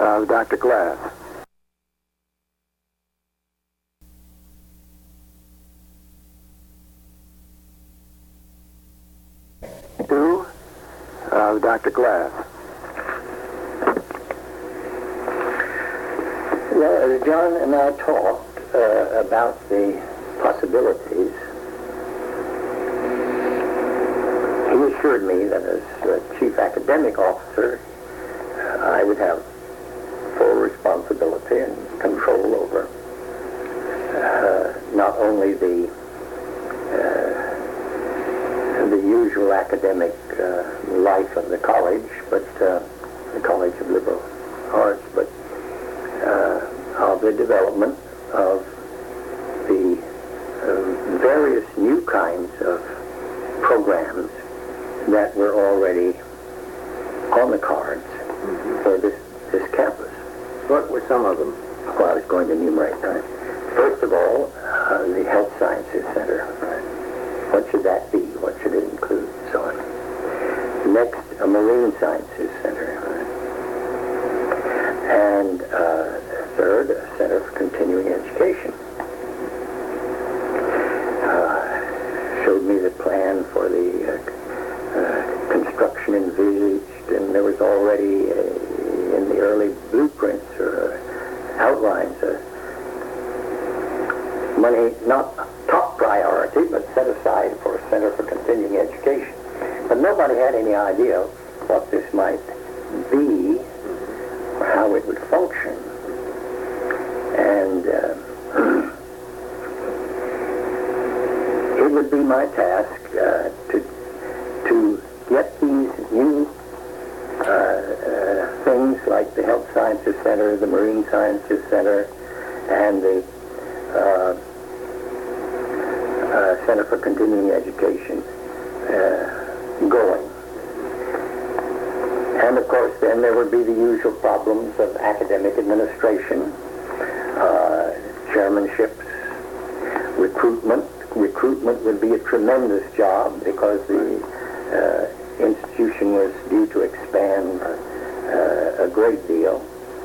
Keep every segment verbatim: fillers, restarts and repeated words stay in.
of Doctor Glass. Two of Doctor Glass. Well, as John and I talked uh, about the possibilities, he assured me that as uh, chief academic officer, uh, I would have full responsibility and control over uh, not only the uh, the usual academic uh, life of the college, but uh, the College of Liberal Arts, but uh, of the development of the uh, various new kinds of programs that were already on the cards mm-hmm. for this, this campus. What were some of them? Well, I was going to enumerate them. First of all, uh, the Health Sciences Center. What should that be? What should it include? So on. Next, a Marine Sciences Center. And uh, third, a Center for Continuing Education. Uh, showed me the plan for the uh, uh, construction envisaged, and there was already uh, in the early blueprints or uh, outlines uh, money not top priority, but set aside for a Center for Continuing Education. But nobody had any idea what this might be or how it would function. And uh, it would be my task uh, to to get these new uh, uh, things like the Health Sciences Center, the Marine Sciences Center, and the uh, uh, Center for Continuing Education uh, going. And of course then there would be the usual problems of academic administration, uh, chairmanships, recruitment. Recruitment would be a tremendous job because the uh, institution was due to expand uh, a great deal.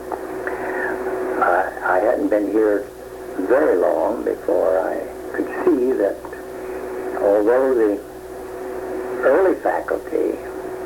I, I hadn't been here very long before I could see that although the early faculty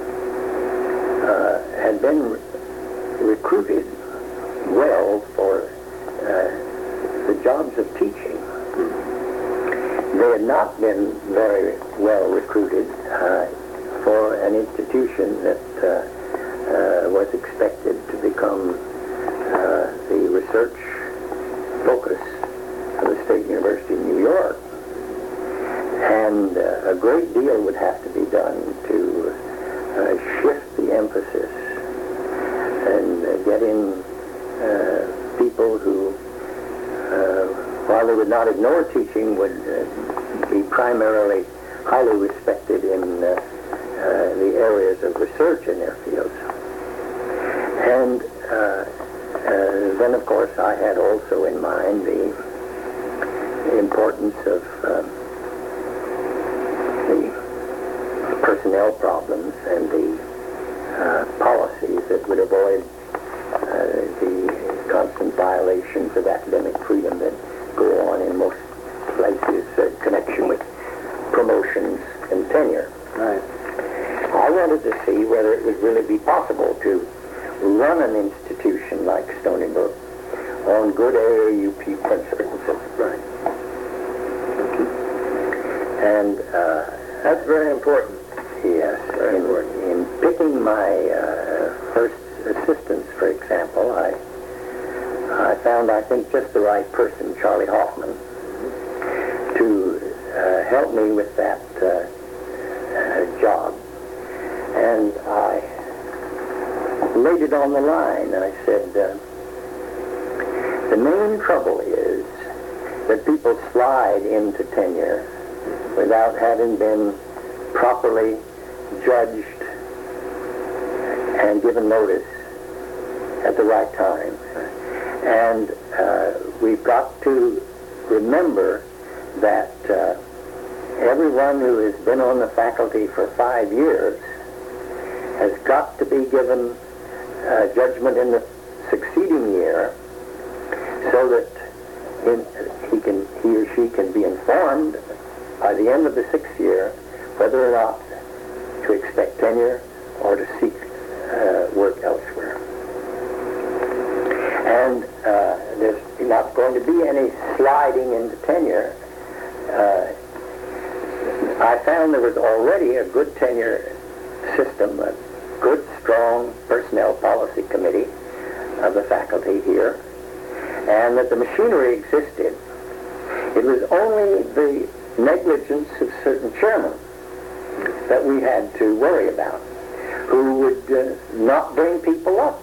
uh, had been re- recruited well for uh, the jobs of teaching, they had not been very well recruited uh, for an institution that uh, uh, was expected to become uh, the research focus of the State University of New York. And uh, a great deal would have to be done to uh, shift the emphasis and uh, get in uh, people who, uh, while they would not ignore teaching, would uh, be primarily highly respected in uh, uh, the areas of research in their fields. And uh, uh, then, of course, I had also in mind the, the importance of uh, the personnel problems and the uh, policies that would avoid uh, the constant violations of academic freedom that go on in most places in uh, connection with promotions and tenure. Right. I wanted to see whether it would really be possible to run an institution like Stony Brook on good A A U P principles. Right. And uh, That's very important. yes, Very in, important. in picking my uh, first assistants, for example, I I found, I think, just the right person, Charlie Hoffman, to uh, help me with that uh, uh, job. And I laid it on the line. I said, uh, the main trouble is that people slide into tenure without having been properly judged and given notice at the right time. And uh, we've got to remember that uh, everyone who has been on the faculty for five years has got to be given uh, judgment in the succeeding year, so that in, he can he or she can be informed by the end of the sixth year whether or not to expect tenure or to seek uh, work elsewhere. And uh, there's not going to be any sliding into tenure. Uh, I found there was already a good tenure system, a good, strong personnel policy committee of the faculty here, and that the machinery existed. It was only the negligence of certain chairmen that we had to worry about, who would uh, not bring people up,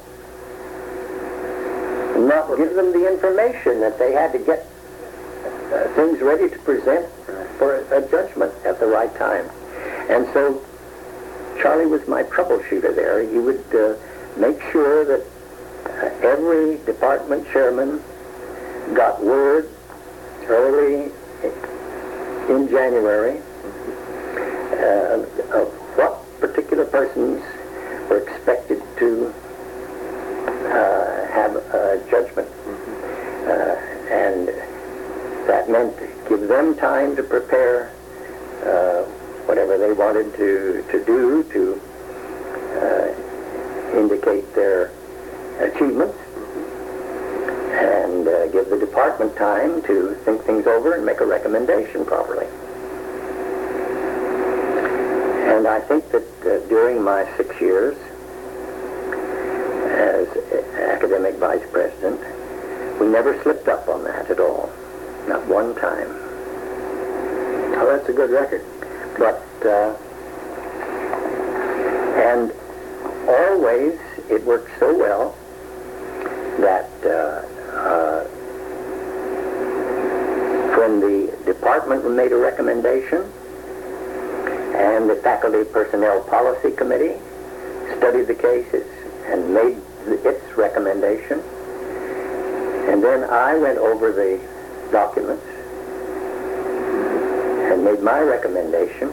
not give them the information that they had to get uh, things ready to present for a, a judgment at the right time. And so Charlie was my troubleshooter there. He would uh, make sure that uh, every department chairman got word early in January uh, of what particular persons were expected to uh, have a judgment. Uh, and that meant give them time to prepare uh, whatever they wanted to, to do to uh, indicate their achievements, and uh, give the department time to think things over and make a recommendation properly. And I think that uh, during my six years as academic vice president, we never slipped up on that at all. Not one time. Oh, that's a good record. But, uh, and always it worked so well that uh, uh, when the department made a recommendation and the Faculty Personnel Policy Committee studied the cases and made its recommendation, and then I went over the documents and made my recommendation,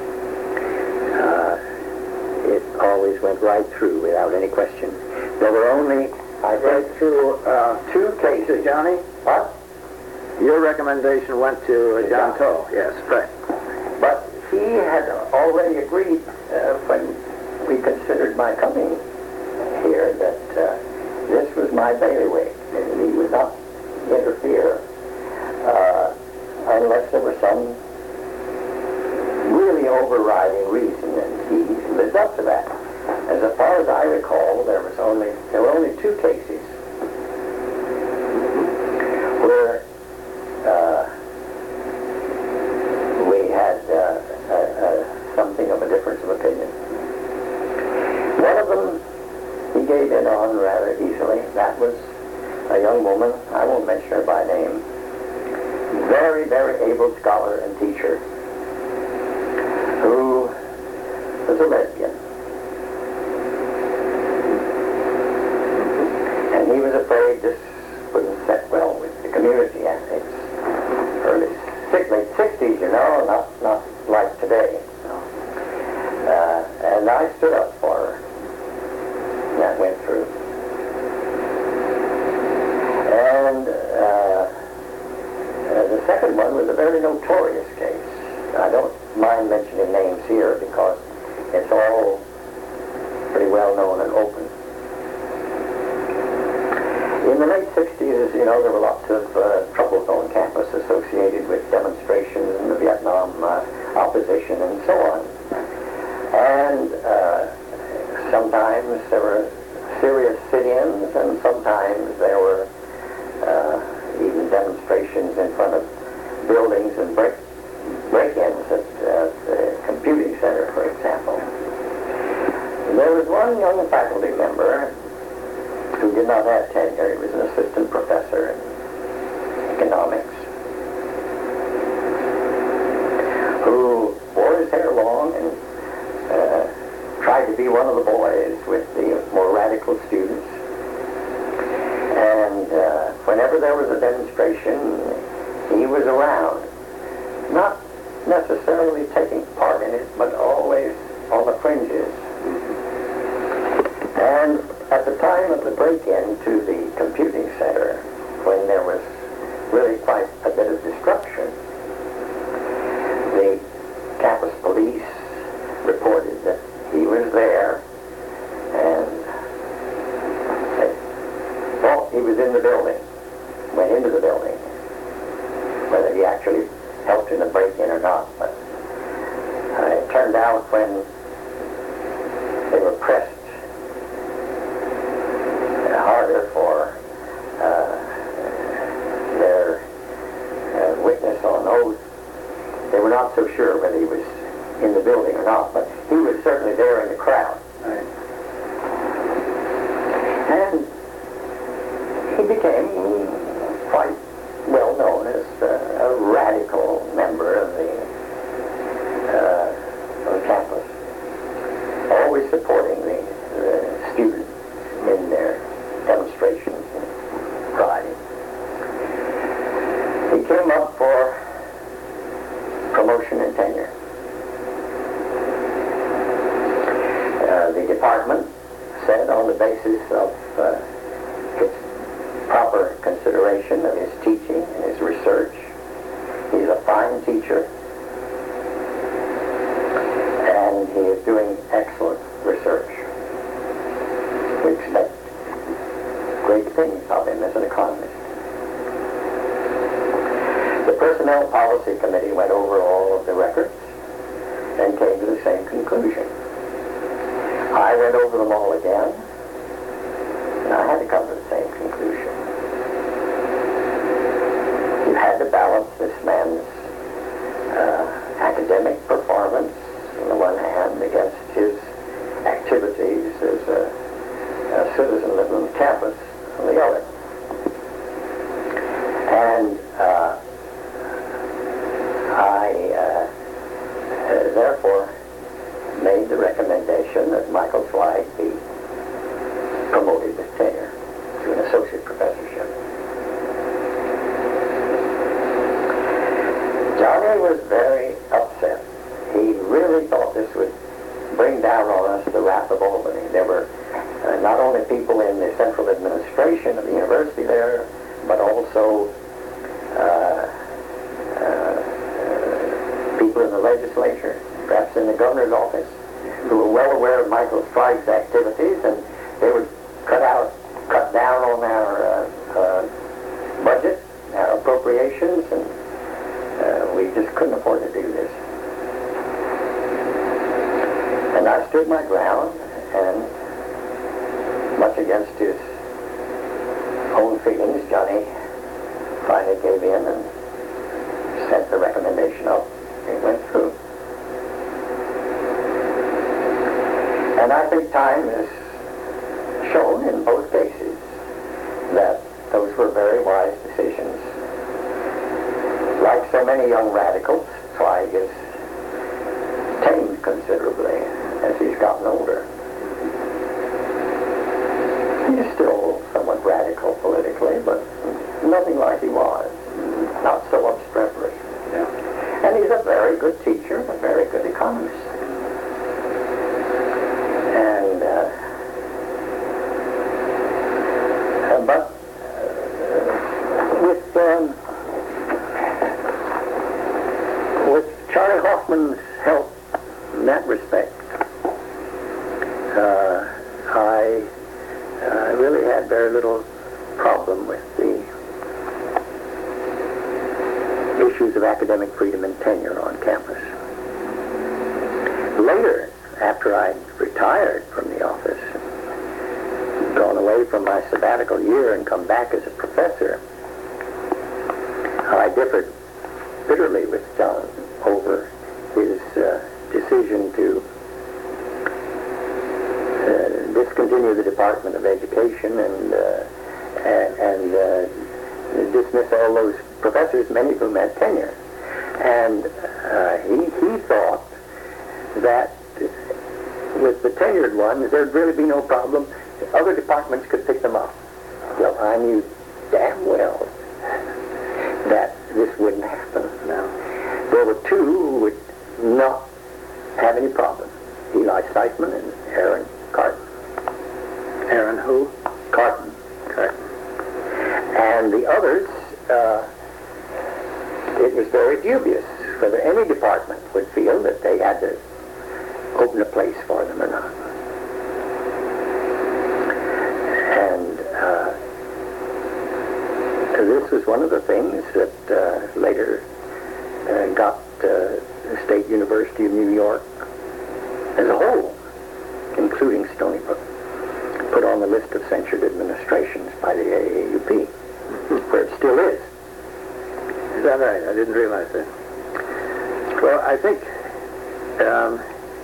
uh, it always went right through without any question. There were only, I read through uh, two cases. Johnny? What? Your recommendation went to uh, John Toll. Yes, right. But he had already agreed uh, when we considered my coming here that uh, this was my bailiwick, and he would not interfere uh, unless there was some really overriding reason, and he lived up to that. As far as I recall, there was only there were only two cases where uh, we had uh, uh, uh, something of a difference of opinion. One of them he gave in on rather easily. That was a young woman, I won't mention her by name, very, very able scholar and teacher, who was a lesbian. And he was afraid this wouldn't set well with the community. And it's early, late sixties, you know, not, not like today. Uh, and I stood up for her. And that went through. And uh, uh, the second one was a very notorious case. I don't mind mentioning names here because it's all pretty well known and open. In the late sixties, you know, there were lots of uh, troubles on campus associated with demonstrations and the Vietnam uh, opposition and so on. And uh, sometimes there were serious sit-ins, and sometimes there were uh, even demonstrations in front of buildings and break, break-ins at uh, the computing center, for example. There was one young faculty member who did not have tenure. He was an assistant professor in economics, who wore his hair long and uh, tried to be one of the boys with the more radical students. And uh, whenever there was a demonstration, he was around, not necessarily taking part in it, but always on the fringes. And at the time of the break-in to the computing center, when there was really quite a bit of destruction, the campus police reported that he was there, and they thought he was in the building, went into the building, whether he actually helped in the break-in or not. But uh, it turned out when they were pressed harder for uh, their uh, witness on oath, they were not so sure whether he was in the building or not, but he was certainly there in the crowd. Right. And he became quite well known as uh, a radical member of the, uh, of the campus, always supporting the, the students in their demonstrations and rioting. He came up for promotion and tenure. Uh, the department said, on the basis of uh, its proper consideration of his teaching and his research, he's a fine teacher, and he is doing excellent research. We expect great things of him as an economist. The Personnel Policy Committee went over all of the records and came to the same conclusion. I went over them all again, and I had to come to the same conclusion. You had to balance this man's uh, academic performance on the one hand against his activities as a, a citizen living on campus on the other. And uh, I uh, uh, therefore made the recommendation that Michael Zweig be promoted with tenure to an associate professorship. Johnny was very upset. He really thought this would bring down on us the wrath of Albany. There were uh, not only people in the central administration of the university there, but also uh, uh, people in the legislature, perhaps in the governor's office, who were well aware of Michael Zweig's activities, and they would cut out, cut down on our uh, uh, budget, our appropriations, and uh, we just couldn't afford to do this. And I stood my ground, and much against his own feelings, Johnny finally gave in and sent the recommendation up. It went through. And I think time has shown in both cases that those were very wise decisions. Like so many young radicals, Zweig has tamed considerably as he's gotten older. He's still somewhat radical politically, but nothing like he was. Not so obstreperous. Yeah. And he's a very good teacher, a very good economist. And, uh, uh, but uh, with, um, with Charlie Hoffman's help in that respect, uh, I uh, really had very little problem with the issues of academic freedom and tenure on campus. Later, after I retired from the office, gone away from my sabbatical year and come back as a professor, I differed bitterly with John over his uh, decision to uh, discontinue the Department of Education and uh, and, and uh, dismiss all those professors, many of whom had tenure. And uh, he, he thought that with the tenured ones, there'd really be no problem. Other departments could pick them up. Well, I knew damn well that this wouldn't happen. Now, there were two who would not have any problem. Eli Seifman and Aaron Carton. Aaron who? Carton. Carton. And the others, uh, it was very dubious whether any department would feel that they had to open a place for them or not. And uh, this was one of the things that uh, later uh, got uh, the State University of New York as a whole, including Stony Brook, put on the list of censured administrations by the A A U P, where it still is. Is that right? I didn't realize that. Well, I think um,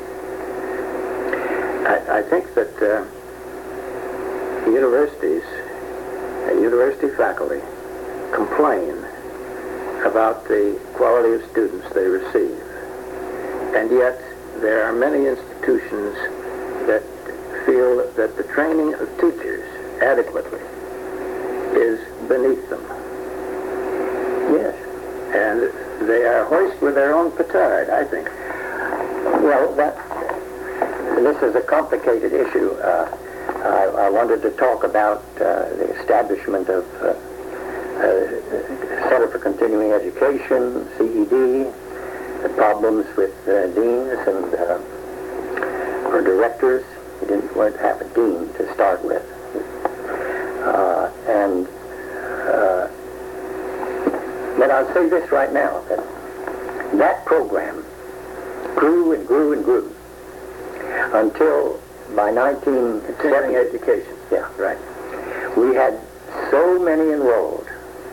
I, I think that uh, universities and university faculty complain about the quality of students they receive, and yet there are many institutions that feel that the training of teachers adequately is beneath them. Yes. And they are hoist with their own petard, I think. Well, that, this is a complicated issue. Uh, I, I wanted to talk about uh, the establishment of uh, uh, Center for Continuing Education, C E D, the problems with uh, deans and uh, or directors. We didn't want to have a dean to start with. Uh, and uh, but I'll say this right now, that that program grew and grew and grew until by nineteen seventy, education. yeah, right, we had so many enrolled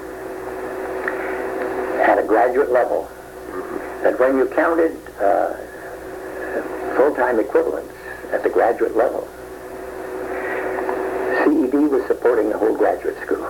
at a graduate level that when you counted uh, full-time equivalents at the graduate level, C E D was supporting the whole graduate school.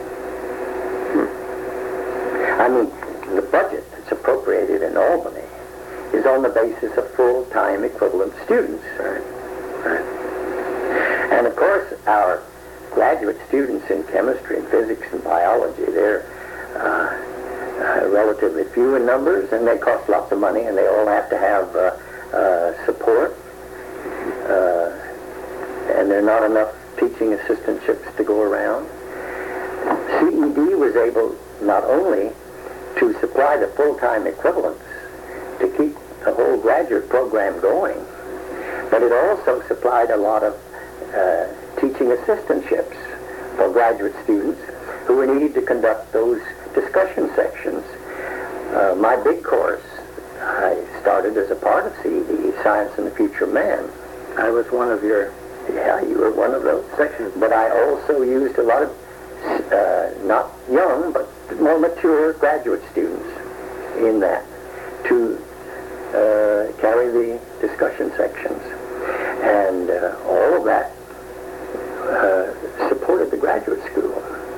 I mean, the budget that's appropriated in Albany is on the basis of full-time equivalent students. Right. Right. And of course, our graduate students in chemistry and physics and biology, they're uh, uh, relatively few in numbers, and they cost lots of money, and they all have to have uh, uh, support. Uh, and there are not enough teaching assistantships to go around. C E D was able not only to supply the full-time equivalents to keep the whole graduate program going, but it also supplied a lot of uh, teaching assistantships for graduate students who were needed to conduct those discussion sections. Uh, my big course, I started as a part of C E D, Science and the Future of Man. I was one of your... Yeah, you were one of those sections. But I also used a lot of uh, not young, but more mature graduate students in that to uh, carry the discussion sections. And uh, all of that uh, supported the graduate school.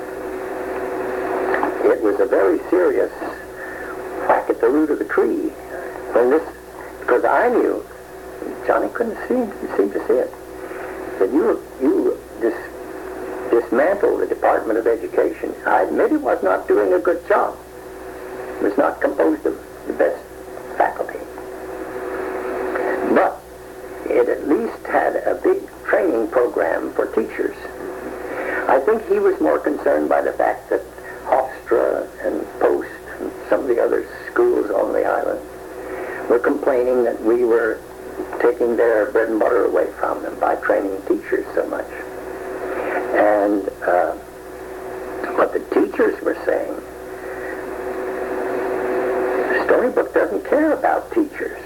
It was a very serious whack at the root of the tree when this, because I knew, Johnny couldn't seem, seem to see it, that you, you dis, dismantled the Department of Education. I admit it was not doing a good job. It was not composed of the best faculty. But it at least had a big training program for teachers. I think he was more concerned by the fact that Hofstra and Post and some of the other schools on the island were complaining that we were taking their bread and butter away from them by training teachers so much. And uh, what the teachers were saying, Stony Brook doesn't care about teachers.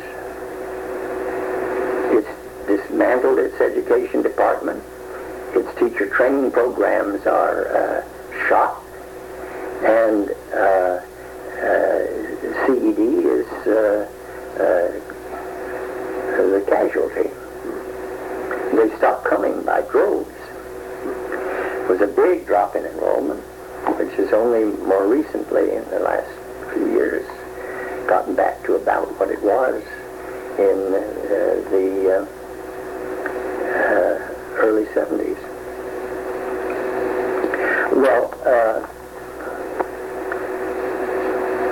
It's dismantled its education department. Its teacher training programs are uh, shot. And uh, uh, C E D is uh, uh, the casualty. They stopped coming by droves. It was a big drop in enrollment, which has only more recently, in the last few years, gotten back to about what it was in uh, the uh, uh, early seventies. Well, uh,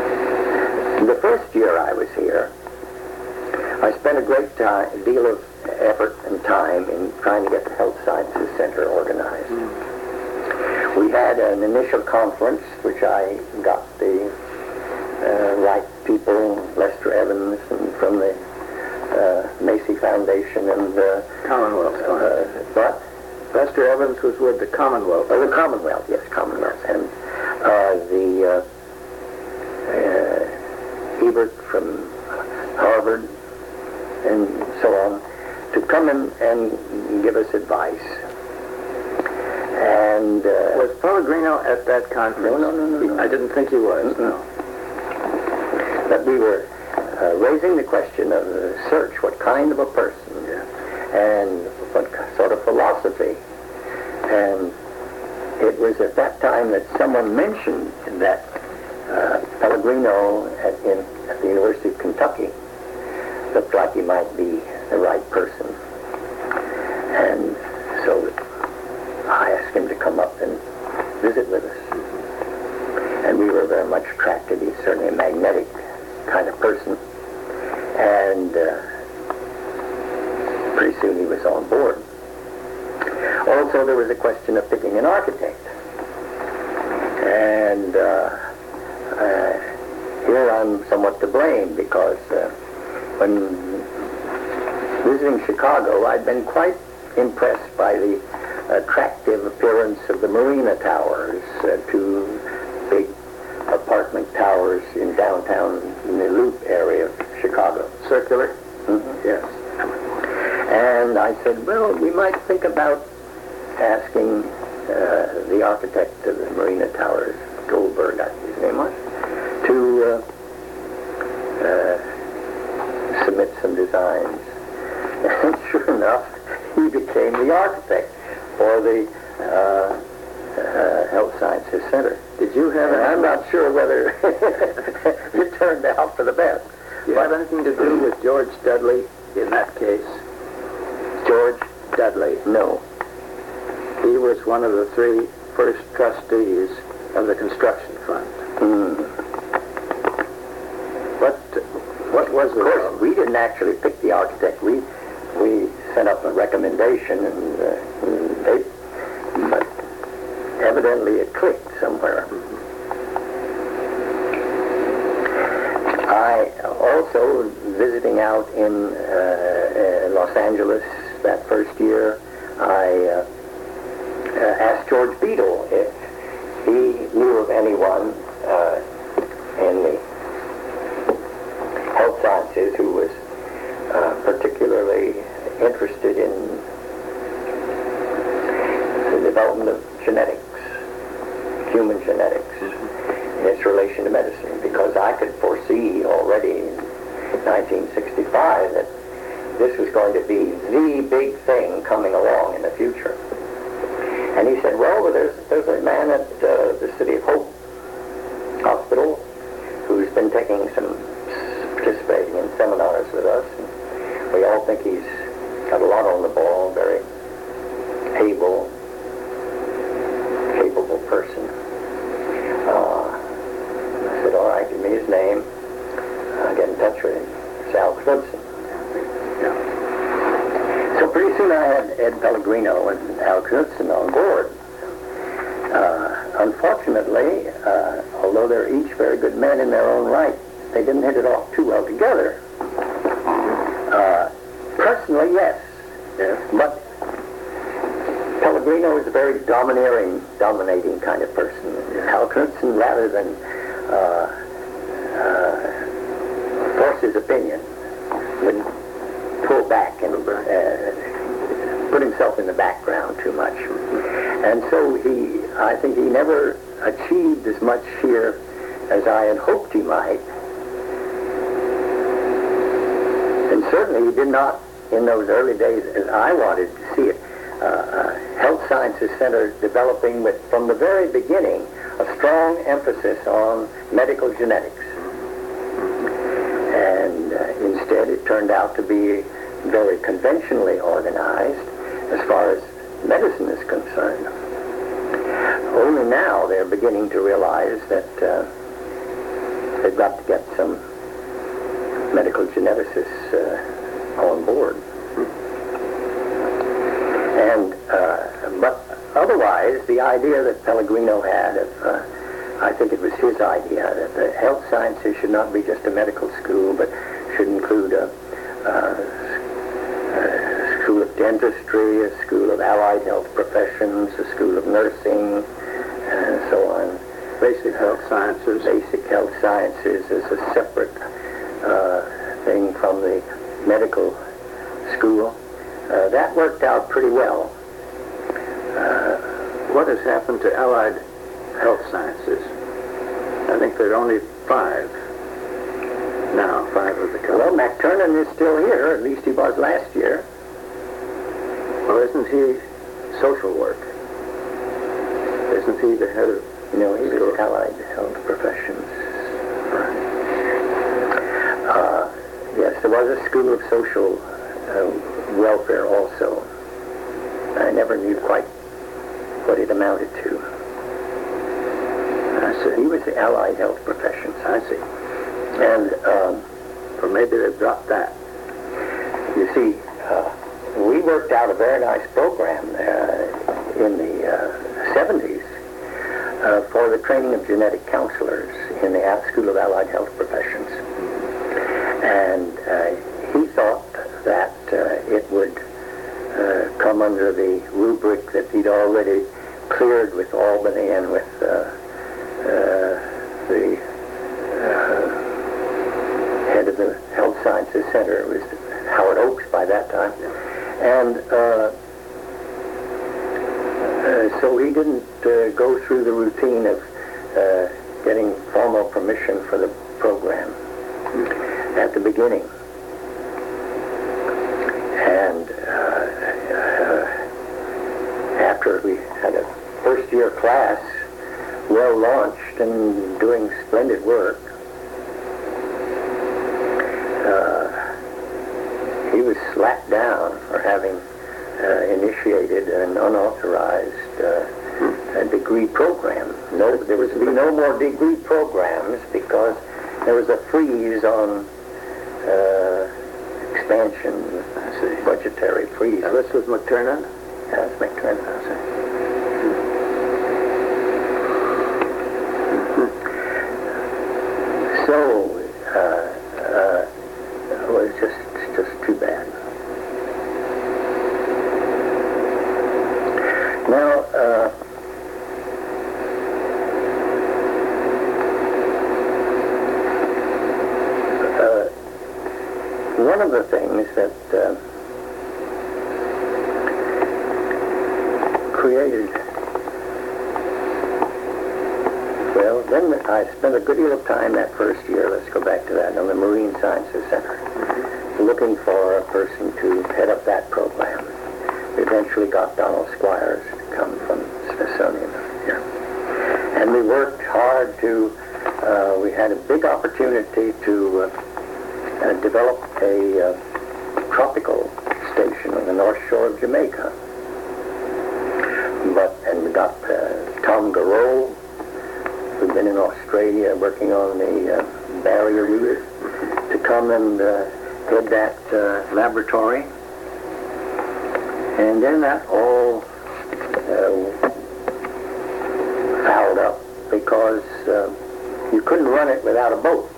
the first year I was here, I spent a great time, deal of effort and time in trying to get the Health Sciences Center organized. Mm. We had an initial conference, which I got the uh, right people, Lester Evans, and from the uh, Macy Foundation and the Commonwealth. Uh, what? Lester Evans was with the Commonwealth. Oh, the Commonwealth, yes, Commonwealth. And uh, the uh, uh, Ebert from Harvard and so on, to come in and give us advice. And uh, was Pellegrino at that conference? No, no, no, no. no. I didn't think he was. Mm-hmm. No. But we were uh, raising the question of the search, what kind of a person, yeah. and what sort of philosophy. And it was at that time that someone mentioned that uh, Pellegrino at, in, at the University of Kentucky looked like he might be the right person. And so I asked him to come up and visit with us. And we were very much attracted. He's certainly a magnetic kind of person. And uh, pretty soon he was on board. Also, there was a question of picking an architect. And uh, uh, here I'm somewhat to blame, because uh, when visiting Chicago, I'd been quite impressed by the attractive appearance of the Marina Towers, uh, two big apartment towers in downtown, in the Loop area of Chicago. Circular? Mm-hmm. Yes. And I said, well, we might think about asking uh, the architect of the Marina Towers, Goldberg, I think his name was, to uh, uh, submit some designs. And sure enough, he became the architect for the uh, uh, Health Sciences Center. Did you have? And I'm not sure whether it turned out for the best. Did you have anything to do with George Dudley in that case? George Dudley? No. He was one of the three first trustees of the construction fund. Mm. What, what was the... Of course, we didn't actually pick the architect. We we sent up a recommendation, and, uh, and they, but evidently it clicked somewhere. Mm-hmm. I also, visiting out in uh, uh, Los Angeles that first year, I uh, uh, asked George Beadle if he knew of anyone uh, in the health sciences who was uh, particularly interested in the development of genetics, human genetics, in its relation to medicine, because I could foresee already in nineteen sixty-five that this was going to be the big thing coming along in the future. And he said, well, there's, there's a man at uh, the City of Hope Hospital who's been taking some, participating in seminars with us. And we all think he's got a lot on the ball, very able, capable person. Uh, I said, all right, give me his name. I'll get in touch with him. It's Al Knudsen. So pretty soon I had Ed Pellegrino and Al Knudsen on board. Uh, unfortunately, uh, although they're each very good men in their own right, they didn't hit it off too well together. Uh, personally, yes. yes. But Pellegrino is a very domineering, dominating kind of person. Al Knudsen, rather than uh, uh, force his opinion, would pull back and uh, put himself in the background too much. And so he, I think he never achieved as much here as I had hoped he might. And certainly he did not, in those early days, as I wanted to see it, uh, uh, Health Sciences Center developing with, from the very beginning, a strong emphasis on medical genetics. And uh, instead it turned out to be very conventionally organized as far as medicine is concerned. Only now they're beginning to realize that uh, they've got to get some medical geneticists uh, on board. otherwise, the idea that Pellegrino had of, uh, I think it was his idea, that the health sciences should not be just a medical school, but should include a, a, a school of dentistry, a school of allied health professions, a school of nursing, and so on. Basic health sciences. Basic health sciences is a separate uh, thing from the medical school. Uh, that worked out pretty well. Uh, what has happened to allied health sciences? I think there are only five now, five of the colleges. Well, McTurnan is still here, at least he was last year. Well, isn't he social work? Isn't he the head of... No, he was allied health professions. Right. Uh, yes, there was a school of social uh, welfare also. I never knew quite what it amounted to. I see. He was the allied health professions. I see. And, um, or maybe they've dropped that. You see, uh, we worked out a very nice program uh, in the uh, seventies uh, for the training of genetic counselors in the School of Allied Health Professions. And uh, he thought that uh, it would uh, come under the rubric that he'd already cleared with Albany and with uh, uh, the uh, head of the Health Sciences Center. It was Howard Oakes by that time. And uh, uh, so he didn't uh, go through the routine of uh, getting formal permission for the program at the beginning. And uh, uh, after we had a first year class well launched and doing splendid work, uh, he was slapped down for having uh, initiated an unauthorized uh, a degree program. No, there was to be no more degree programs because there was a freeze on uh, expansion, I see. budgetary freeze. Now, this was McTurnan? That's McTurnan. I see. So, uh, uh, it was just, just too bad. Now, uh, uh, one of the things that uh, created, well, then I spent a good deal of time that first year, let's go back to that, on the Marine Sciences Center, looking for a person to head up that program. We eventually got Donald Squires to come from Smithsonian here. And we worked hard to, uh, we had a big opportunity to uh, uh, develop a uh, tropical station on the north shore of Jamaica. But, and we got uh, Tom Garreau, who'd been in Australia working on the uh, barrier reef, to come and uh, head that uh, laboratory. And then that all uh, fouled up because uh, you couldn't run it without a boat.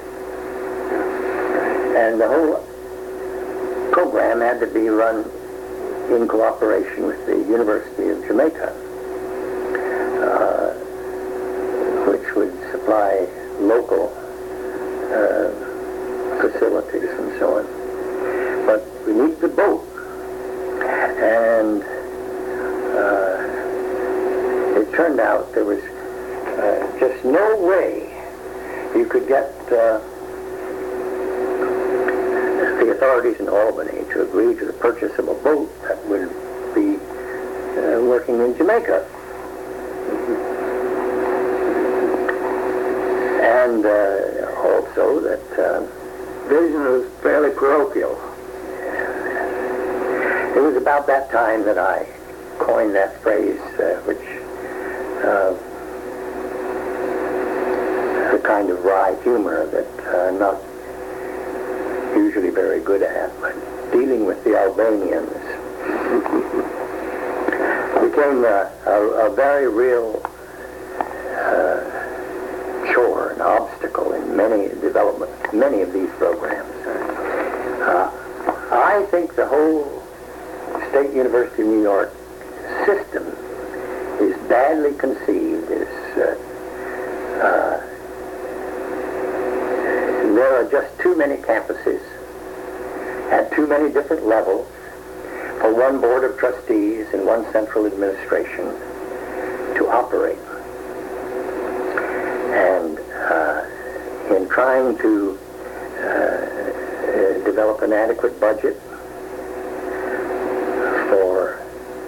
And the whole program had to be run in cooperation with the University of Jamaica, uh, which would supply local uh, facilities and so on. But we needed the boat. And uh, it turned out there was uh, just no way you could get uh, the authorities in Albany to agree to the purchase of a boat that would be uh, working in Jamaica. And uh, also that uh, Vision was fairly parochial. it was about that time that I coined that phrase, uh, which uh, the kind of wry humor that uh, I'm not usually very good at, but dealing with the Albanians. We became a, a, a very real uh, chore, an obstacle in many development, many of these programs. Uh, I think the whole State University of New York system is badly conceived. It's, uh, uh, there are just too many campuses at too many different levels for one board of trustees and one central administration to operate. And uh, in trying to uh, uh, develop an adequate budget for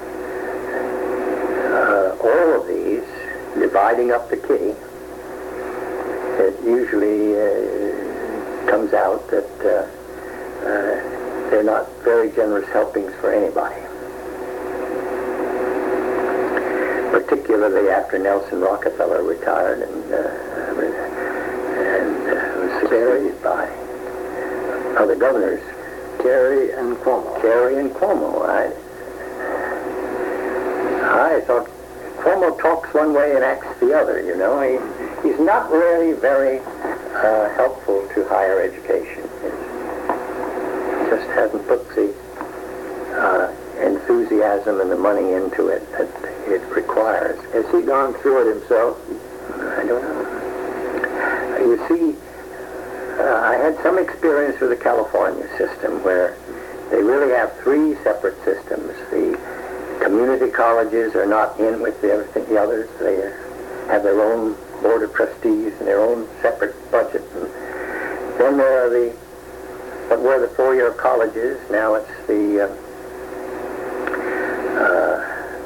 uh, all of these, dividing up the kitty, it usually uh, comes out that uh, uh, they're not very generous helpings for anybody. Particularly after Nelson Rockefeller retired and, uh, and uh, was succeeded by other governors. Kerry and Cuomo. Kerry and Cuomo. I, I thought Cuomo talks one way and acts the other, you know. He, he's not really very uh, helpful to higher education. He just hasn't put the uh, enthusiasm and the money into it that it requires. Has he gone through it himself? I don't know. You see, uh, I had some experience with the California system where they really have three separate systems. The community colleges are not in with the, everything, the others. They have their own board of trustees and their own separate budget. And then there are the, what were the four-year colleges. Now it's the uh, uh,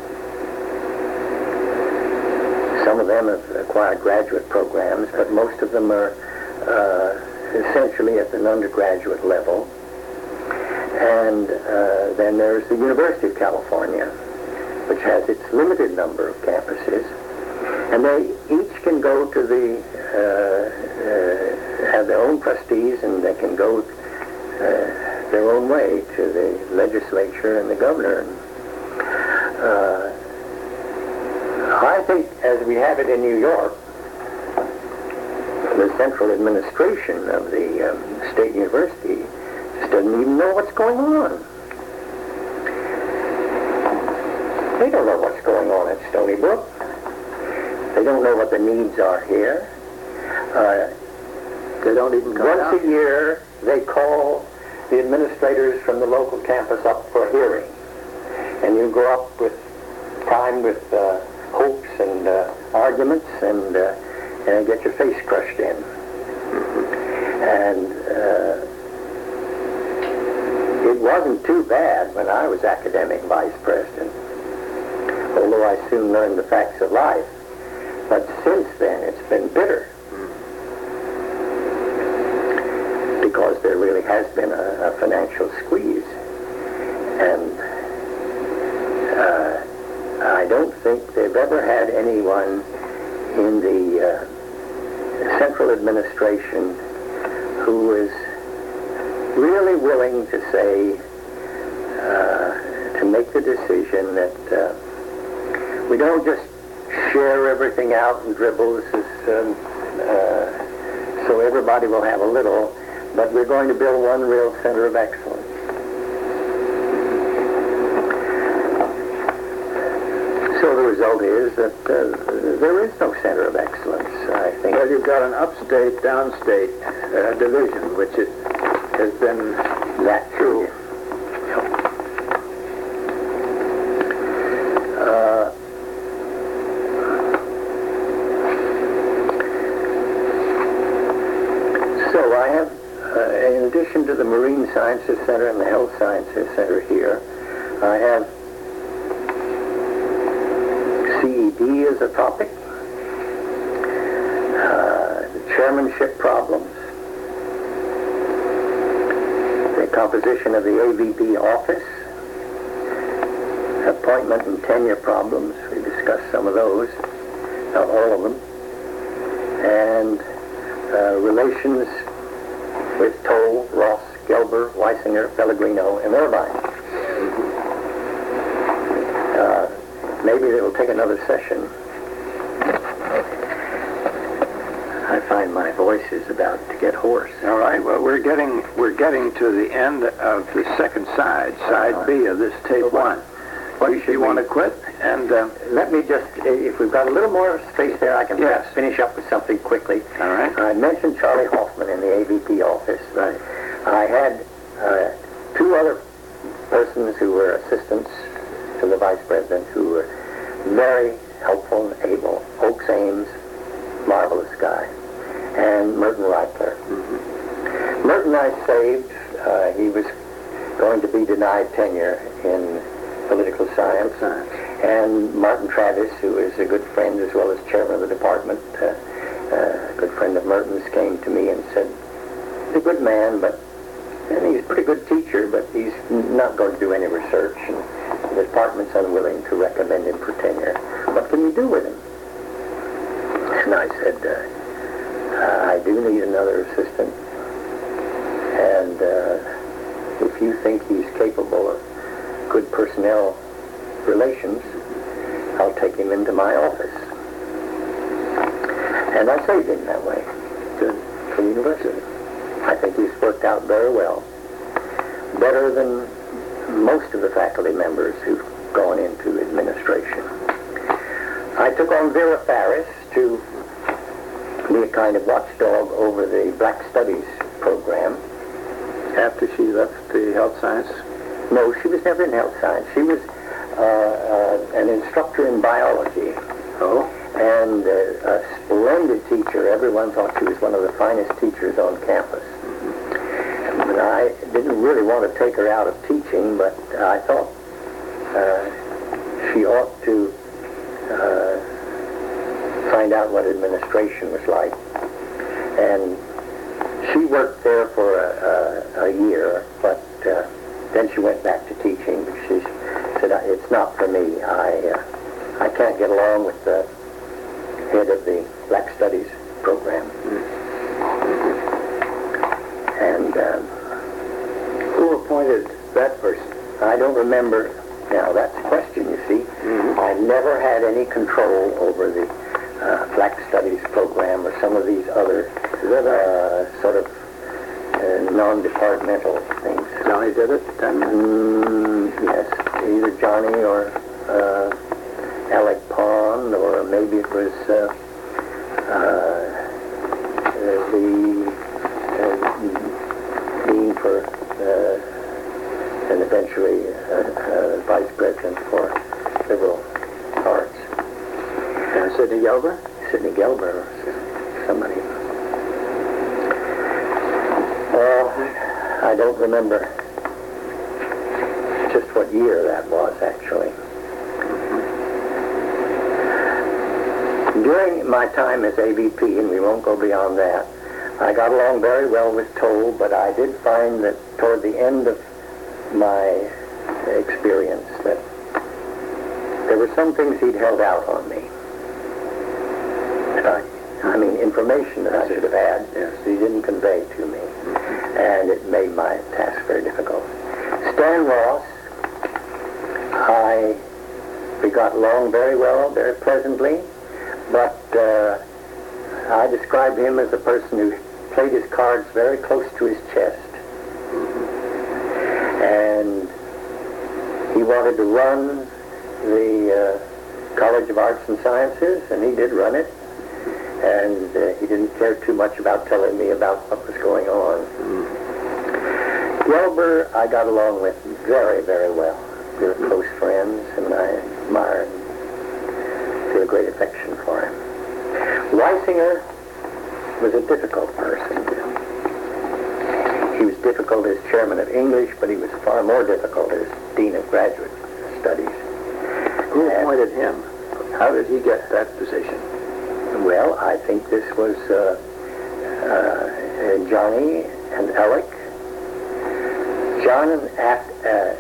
some of them have acquired graduate programs, but most of them are uh, essentially at an undergraduate level. And uh, then there's the University of California, which has its limited number of campuses. And they each can go to the, uh, uh, have their own trustees, and they can go uh, their own way to the legislature and the governor. Uh, I think, as we have it in New York, the central administration of the um, state university just doesn't even know what's going on. They don't know what's going on at Stony Brook. They don't know what the needs are here. Uh, they don't even come Once out. a year, they call the administrators from the local campus up for a hearing. And you go up with time with uh, hopes and uh, arguments and, uh, and get your face crushed in. And uh, it wasn't too bad when I was academic vice president, although I soon learned the facts of life. But since then, it's been bitter, because there really has been a, a financial squeeze. And uh, I don't think they've ever had anyone in the uh, central administration who is really willing to say, uh, to make the decision that uh, we don't just share everything out in dribbles as, um, uh, so everybody will have a little, but we're going to build one real center of excellence. So the result is that uh, there is no center of excellence, I think. Well, you've got an upstate, downstate uh, division, which it has been that true. Uh, so I have, uh, in addition to the Marine Sciences Center and the Health Sciences Center here, I have C E D as a topic, uh, the chairmanship problems, the composition of the A V P office, appointment and tenure problems. We discussed some of those, not all of them, and uh, relations with Toll, Ross, Gelber, Weisinger, Pellegrino, and Irvine. Uh, maybe they will take another session. I find my voice is about to get hoarse. All right. Well, we're getting we're getting to the end of the second side, side uh, B of this tape one. What you, you want to quit? And uh, let me just, if we've got a little more space there, I can yes. perhaps finish up with something quickly. All right. I mentioned Charlie Hoffman in the A V P office. Right. I had uh, two other persons who were assistants to the vice president who were very helpful and able. Oakes Ames, marvelous guy, and Merton Reitler. Mm-hmm. Merton I saved. Uh, he was going to be denied tenure in political science. science. And Martin Travis, who is a good friend as well as chairman of the department, uh, uh, a good friend of Merton's, came to me and said, he's a good man, but and he's a pretty good teacher, but he's not going to do any research, and the department's unwilling to recommend him for tenure. What can you do with him? And I said, uh, uh, I do need another assistant, and uh, if you think he's capable of good personnel relations, I'll take him into my office. And I saved him that way to the university. I think he's worked out very well. Better than most of the faculty members who've gone into administration. I took on Vera Faris to be a kind of watchdog over the Black Studies program. After she left the health science? No, she was never in health science. She was uh, uh, an instructor in biology. Oh? And uh, a splendid teacher. Everyone thought she was one of the finest teachers on campus. Mm-hmm. But I didn't really want to take her out of teaching, but I thought uh, she ought to uh, find out what administration was like. And she worked there for a, a, a year, but uh, then she went back to teaching. She said, it's not for me. I, uh, I can't get along with the head of the Black Studies program. And um, who appointed that person? I don't remember. Now, that's a question, you see. Mm-hmm. I never had any control over the uh, Black Studies program or some of these other uh, sort of uh, non-departmental things. Johnny did it? Mm, yes, either Johnny or uh, Alec Pond, or maybe it was uh, uh, the uh, dean for, uh, and eventually uh, uh, vice president for liberal arts. Uh, Sidney Gelber? Sidney Gelber, or somebody. Well, I don't remember just what year that was, actually. During my time as A V P, and we won't go beyond that, I got along very well with Toll, but I did find that toward the end of my experience that there were some things he'd held out on me. I, I mean, information that I should have had, yes, he didn't convey to me, and it made my task very difficult. Stan Ross, I, we got along very well, very pleasantly. But uh, I described him as a person who played his cards very close to his chest. And he wanted to run the uh, College of Arts and Sciences, and he did run it. And uh, he didn't care too much about telling me about what was going on. Gelber, I got along with very, very well. We were close friends, and I admired him. A great affection for him. Weisinger was a difficult person. He was difficult as chairman of English, but he was far more difficult as dean of graduate studies. Who appointed him? How did he get that position? Well, I think this was uh, uh, Johnny and Alec. John and uh,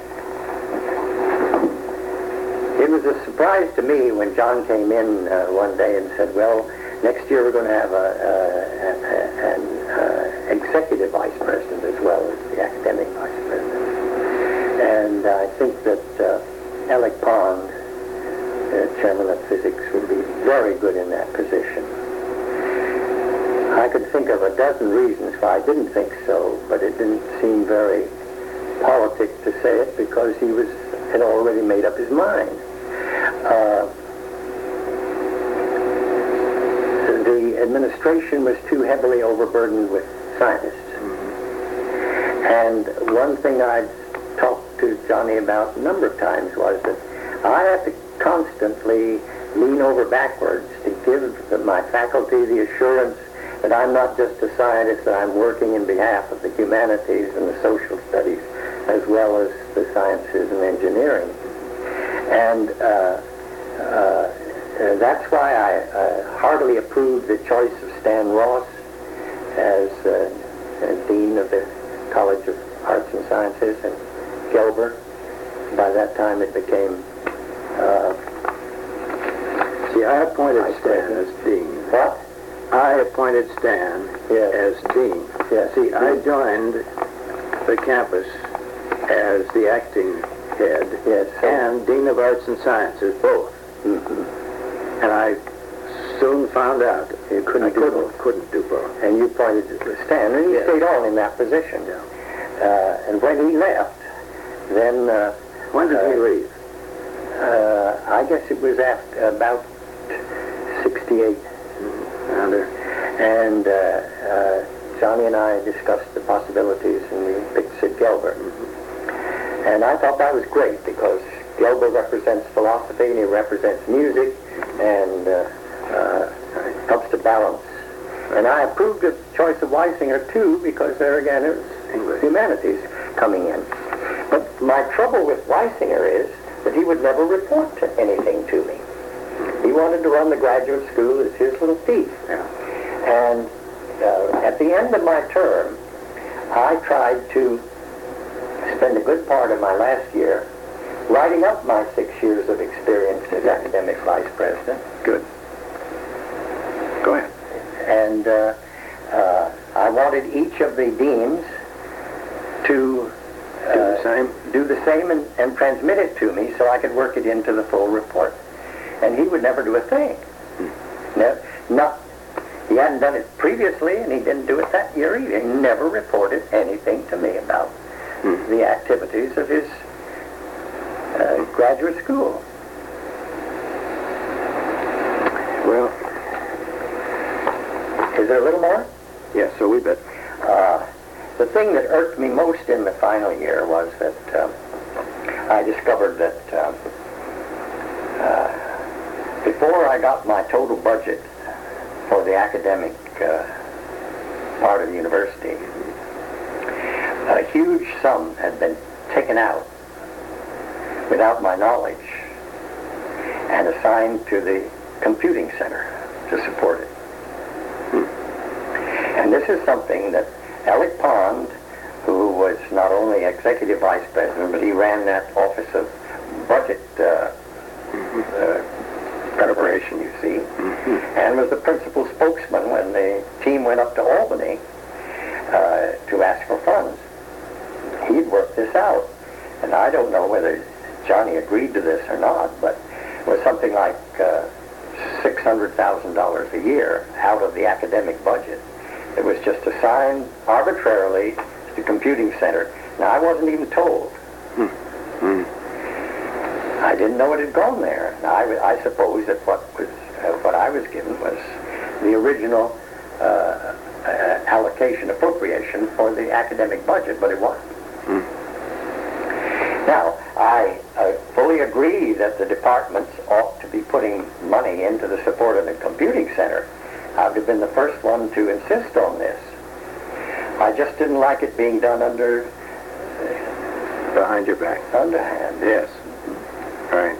It was a surprise to me when John came in uh, one day and said, well, next year we're going to have a, a, a, an uh, executive vice president as well as the academic vice president. And I think that uh, Alec Pond uh, chairman of physics would be very good in that position. I could think of a dozen reasons why I didn't think so, but it didn't seem very politic to say it because he was had already made up his mind. Uh, the administration was too heavily overburdened with scientists. Mm-hmm. And one thing I'd talked to Johnny about a number of times was that I have to constantly lean over backwards to give the, my faculty the assurance that I'm not just a scientist, that I'm working in behalf of the humanities and the social studies, as well as the sciences and engineering. And uh, uh, that's why I uh, heartily approved the choice of Stan Ross as uh, uh, Dean of the College of Arts and Sciences, and Gelber. By that time it became... Uh, See, I appointed Stan as Dean. What? I appointed Stan Yes. as Dean. Yes. See, I joined the campus as the acting head Yes. and Dean of Arts and Sciences, both. Mm-hmm. And I soon found out You couldn't I do couldn't, both. couldn't do both. And you appointed Stan, and he Yes. stayed on in that position. Yeah. Uh, and when he left, then... Uh, When did uh, he leave? Uh, I guess it was after about sixty-eight. Mm-hmm. Under. And uh, uh, Johnny and I discussed the possibilities, and we picked Sid Gelber. Mm-hmm. And I thought that was great because Gelber represents philosophy and he represents music and uh, uh, helps to balance. And I approved the choice of Weisinger too because there again it was English. humanities coming in. But my trouble with Weisinger is that he would never report to anything to me. He wanted to run the graduate school as his little thief. Yeah. And uh, at the end of my term, I tried to spend a good part of my last year writing up my six years of experience as academic vice president. Good. Go ahead. And uh, uh, I wanted each of the deans to uh, Do the same? do the same and, and transmit it to me so I could work it into the full report. And he would never do a thing. Hmm. No, not, he hadn't done it previously, and he didn't do it that year either. He never reported anything to me about Hmm. the activities of his uh, graduate school. Well, Is there a little more? yes, so we bet. Uh, the thing that irked me most in the final year was that um, I discovered that um, uh, before I got my total budget for the academic uh, part of the university, a huge sum had been taken out without my knowledge and assigned to the computing center to support it. And this is something that Alec Pond, who was not only executive vice president, but he ran that office of budget uh, uh, preparation, you see, Mm-hmm. and was the principal spokesman when the team went up to Albany uh, to ask for funds. He'd worked this out, and I don't know whether Johnny agreed to this or not, but it was something like uh, six hundred thousand dollars a year out of the academic budget. It was just assigned arbitrarily to the computing center. Now, I wasn't even told. Hmm. I didn't know it had gone there. Now, I, I suppose that what was uh, what I was given was the original uh, uh, allocation appropriation for the academic budget, but it wasn't. Hmm. Now, I uh, fully agree that the departments ought to be putting money into the support of the computing center. I would have been the first one to insist on this. I just didn't like it being done under Behind your back. underhand. Yes. Right.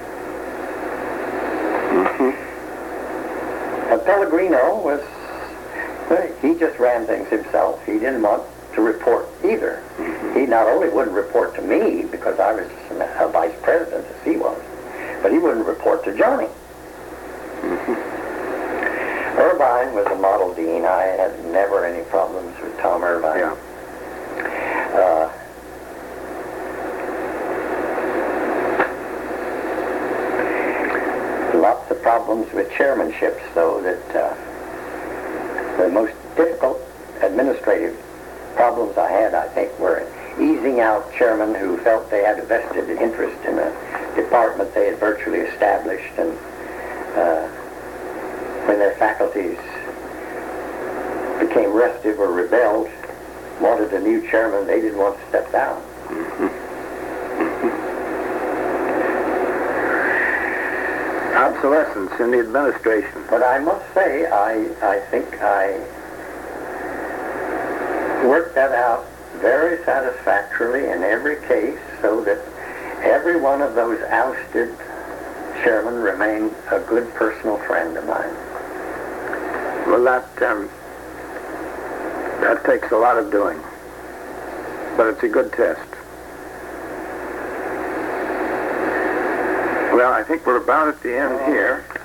Mm-hmm. And Pellegrino was, uh, he just ran things himself. He didn't want to report either. Mm-hmm. He not only wouldn't report to me because I was a vice president, as he was, but he wouldn't report to Johnny. Mm-hmm. Irvine was a model dean. I had never any problems with Tom Irvine. Yeah. Uh, problems with chairmanships, though, that uh, the most difficult administrative problems I had, I think, were easing out chairmen who felt they had a vested interest in a department they had virtually established, and uh, when their faculties became restive or rebelled, wanted a new chairman, they didn't want to step down. Obsolescence in the administration. But I must say, I, I think I worked that out very satisfactorily in every case, so that every one of those ousted chairmen remained a good personal friend of mine. Well, that, um, that takes a lot of doing, but it's a good test. Well, I think we're about at the end here.